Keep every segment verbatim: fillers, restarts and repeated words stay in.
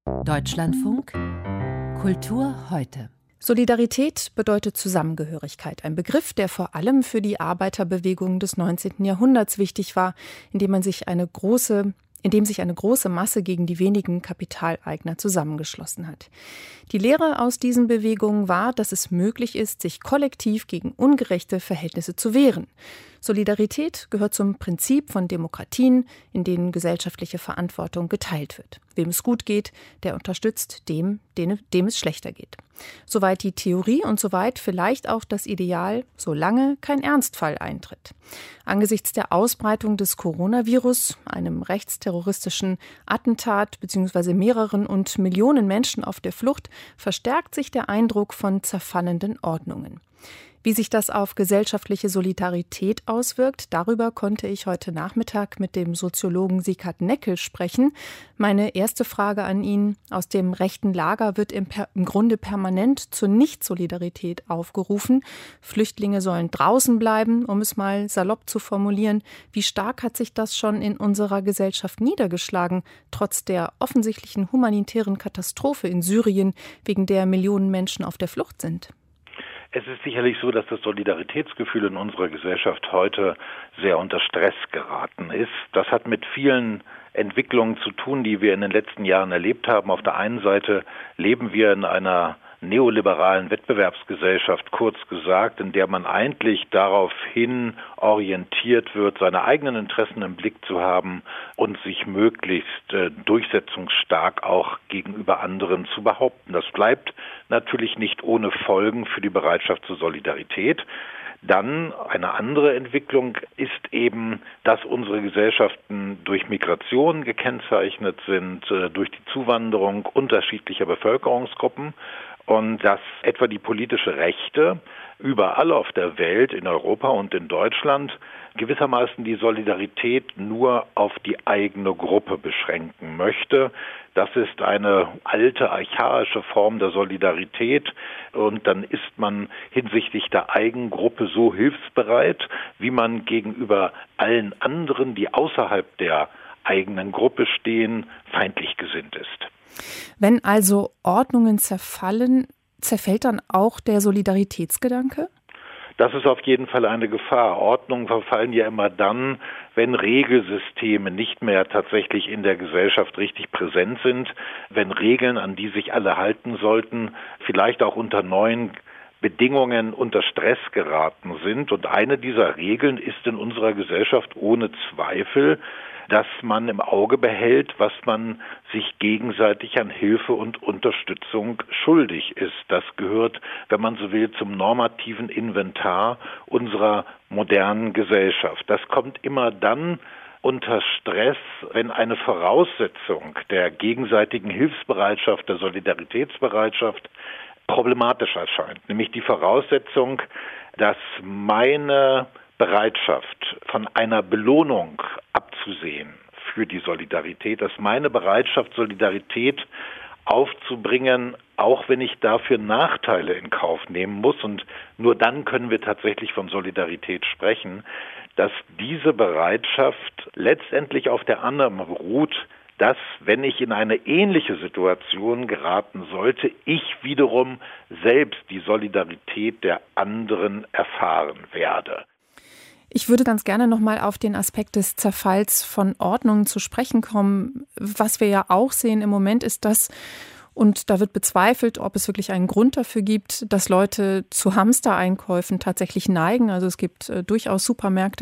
Deutschlandfunk Kultur heute. Solidarität bedeutet Zusammengehörigkeit, ein Begriff, der vor allem für die Arbeiterbewegung des neunzehnten Jahrhunderts wichtig war, indem man sich eine große in dem sich eine große Masse gegen die wenigen Kapitaleigner zusammengeschlossen hat. Die Lehre aus diesen Bewegungen war, dass es möglich ist, sich kollektiv gegen ungerechte Verhältnisse zu wehren. Solidarität gehört zum Prinzip von Demokratien, in denen gesellschaftliche Verantwortung geteilt wird. Wem es gut geht, der unterstützt dem, dem, dem es schlechter geht. Soweit die Theorie und soweit vielleicht auch das Ideal, solange kein Ernstfall eintritt. Angesichts der Ausbreitung des Coronavirus, einem rechtsterroristischen Attentat bzw. mehreren und Millionen Menschen auf der Flucht, verstärkt sich der Eindruck von zerfallenden Ordnungen. Wie sich das auf gesellschaftliche Solidarität auswirkt, darüber konnte ich heute Nachmittag mit dem Soziologen Sieghard Neckel sprechen. Meine erste Frage an ihn: Aus dem rechten Lager wird im, per- im Grunde permanent zur Nicht-Solidarität aufgerufen. Flüchtlinge sollen draußen bleiben, um es mal salopp zu formulieren. Wie stark hat sich das schon in unserer Gesellschaft niedergeschlagen, trotz der offensichtlichen humanitären Katastrophe in Syrien, wegen der Millionen Menschen auf der Flucht sind? Es ist sicherlich so, dass das Solidaritätsgefühl in unserer Gesellschaft heute sehr unter Stress geraten ist. Das hat mit vielen Entwicklungen zu tun, die wir in den letzten Jahren erlebt haben. Auf der einen Seite leben wir in einer neoliberalen Wettbewerbsgesellschaft, kurz gesagt, in der man eigentlich daraufhin orientiert wird, seine eigenen Interessen im Blick zu haben und sich möglichst äh, durchsetzungsstark auch gegenüber anderen zu behaupten. Das bleibt natürlich nicht ohne Folgen für die Bereitschaft zur Solidarität. Dann eine andere Entwicklung ist eben, dass unsere Gesellschaften durch Migration gekennzeichnet sind, äh, durch die Zuwanderung unterschiedlicher Bevölkerungsgruppen. Und dass etwa die politische Rechte überall auf der Welt, in Europa und in Deutschland, gewissermaßen die Solidarität nur auf die eigene Gruppe beschränken möchte. Das ist eine alte, archaische Form der Solidarität. Und dann ist man hinsichtlich der Eigengruppe so hilfsbereit, wie man gegenüber allen anderen, die außerhalb der eigenen Gruppe stehen, feindlich gesinnt ist. Wenn also Ordnungen zerfallen, zerfällt dann auch der Solidaritätsgedanke? Das ist auf jeden Fall eine Gefahr. Ordnungen verfallen ja immer dann, wenn Regelsysteme nicht mehr tatsächlich in der Gesellschaft richtig präsent sind, wenn Regeln, an die sich alle halten sollten, vielleicht auch unter neuen Bedingungen unter Stress geraten sind. Und eine dieser Regeln ist in unserer Gesellschaft ohne Zweifel, dass man im Auge behält, was man sich gegenseitig an Hilfe und Unterstützung schuldig ist. Das gehört, wenn man so will, zum normativen Inventar unserer modernen Gesellschaft. Das kommt immer dann unter Stress, wenn eine Voraussetzung der gegenseitigen Hilfsbereitschaft, der Solidaritätsbereitschaft problematisch erscheint. Nämlich die Voraussetzung, dass meine Bereitschaft, von einer Belohnung abzusehen für die Solidarität, dass meine Bereitschaft, Solidarität aufzubringen, auch wenn ich dafür Nachteile in Kauf nehmen muss, und nur dann können wir tatsächlich von Solidarität sprechen, dass diese Bereitschaft letztendlich auf der Annahme beruht, dass, wenn ich in eine ähnliche Situation geraten sollte, ich wiederum selbst die Solidarität der anderen erfahren werde. Ich würde ganz gerne noch mal auf den Aspekt des Zerfalls von Ordnungen zu sprechen kommen. Was wir ja auch sehen im Moment ist das, und da wird bezweifelt, ob es wirklich einen Grund dafür gibt, dass Leute zu Hamstereinkäufen tatsächlich neigen. Also es gibt äh, durchaus Supermärkte,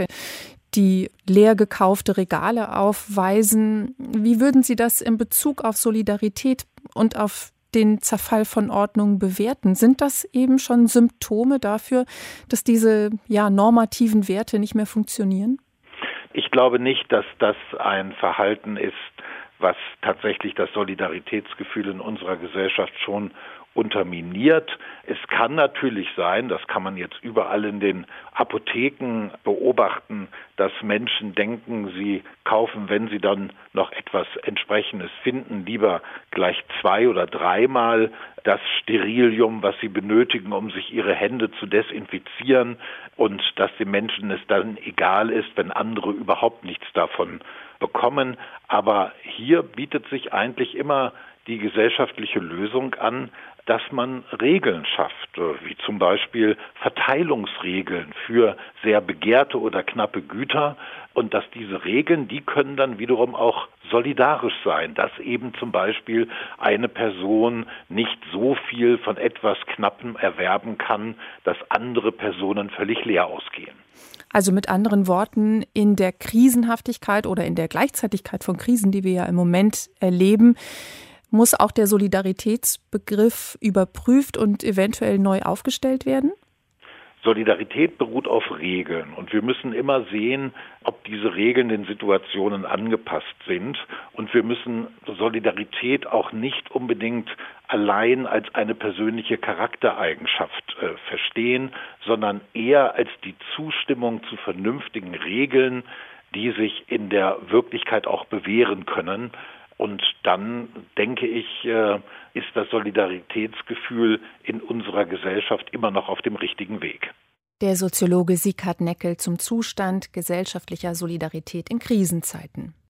die leer gekaufte Regale aufweisen. Wie würden Sie das in Bezug auf Solidarität und auf den Zerfall von Ordnungen bewerten? Sind das eben schon Symptome dafür, dass diese ja, normativen Werte nicht mehr funktionieren? Ich glaube nicht, dass das ein Verhalten ist, was tatsächlich das Solidaritätsgefühl in unserer Gesellschaft schon unterminiert. Es kann natürlich sein, das kann man jetzt überall in den Apotheken beobachten, dass Menschen denken, sie kaufen, wenn sie dann noch etwas Entsprechendes finden, lieber gleich zwei- oder dreimal das Sterilium, was sie benötigen, um sich ihre Hände zu desinfizieren, und dass den Menschen es dann egal ist, wenn andere überhaupt nichts davon bekommen. Aber hier bietet sich eigentlich immer die gesellschaftliche Lösung an, dass man Regeln schafft, wie zum Beispiel Verteilungsregeln für sehr begehrte oder knappe Güter, und dass diese Regeln, die können dann wiederum auch solidarisch sein, dass eben zum Beispiel eine Person nicht so viel von etwas Knappem erwerben kann, dass andere Personen völlig leer ausgehen. Also mit anderen Worten, in der Krisenhaftigkeit oder in der Gleichzeitigkeit von Krisen, die wir ja im Moment erleben, muss auch der Solidaritätsbegriff überprüft und eventuell neu aufgestellt werden? Solidarität beruht auf Regeln und wir müssen immer sehen, ob diese Regeln den Situationen angepasst sind, und wir müssen Solidarität auch nicht unbedingt allein als eine persönliche Charaktereigenschaft äh, verstehen, sondern eher als die Zustimmung zu vernünftigen Regeln, die sich in der Wirklichkeit auch bewähren können. Und dann, denke ich, ist das Solidaritätsgefühl in unserer Gesellschaft immer noch auf dem richtigen Weg. Der Soziologe Sieghard Neckel zum Zustand gesellschaftlicher Solidarität in Krisenzeiten.